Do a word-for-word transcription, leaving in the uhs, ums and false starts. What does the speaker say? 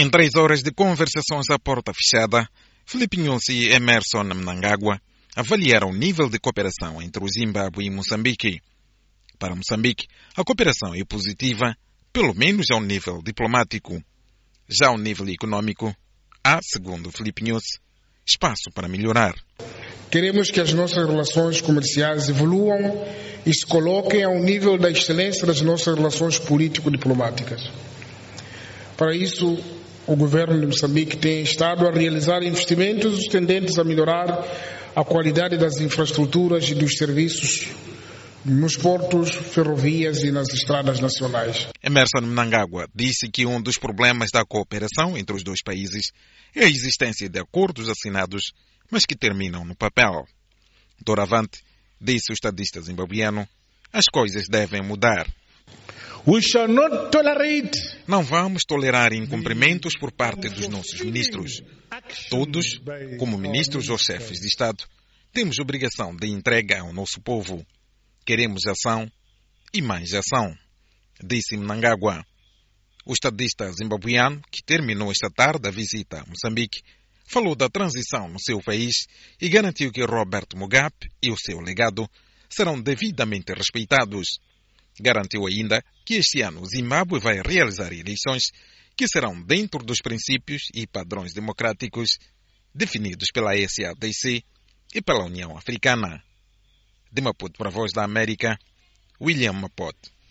Em três horas de conversações à porta fechada, Filipe Nyusi e Emerson Mnangagwa avaliaram o nível de cooperação entre o Zimbábue e Moçambique. Para Moçambique, a cooperação é positiva, pelo menos ao nível diplomático. Já ao nível econômico, há, segundo Filipe Nyusi, espaço para melhorar. Queremos que as nossas relações comerciais evoluam e se coloquem ao nível da excelência das nossas relações político-diplomáticas. Para isso, o governo de Moçambique tem estado a realizar investimentos tendentes a melhorar a qualidade das infraestruturas e dos serviços nos portos, ferrovias e nas estradas nacionais. Emerson Mnangagwa disse que um dos problemas da cooperação entre os dois países é a existência de acordos assinados, mas que terminam no papel. Doravante, disse o estadista zimbabuiano, as coisas devem mudar. We shall not tolerate. Não vamos tolerar incumprimentos por parte dos nossos ministros. Todos, como ministros ou chefes de Estado, temos obrigação de entrega ao nosso povo. Queremos ação e mais ação, disse Mnangagwa. O estadista zimbabuiano, que terminou esta tarde a visita a Moçambique, falou da transição no seu país e garantiu que Robert Mugabe e o seu legado serão devidamente respeitados. Garantiu ainda que este ano o Zimbábue vai realizar eleições que serão dentro dos princípios e padrões democráticos definidos pela S A D C e pela União Africana. De Maputo para a Voz da América, William Mapote.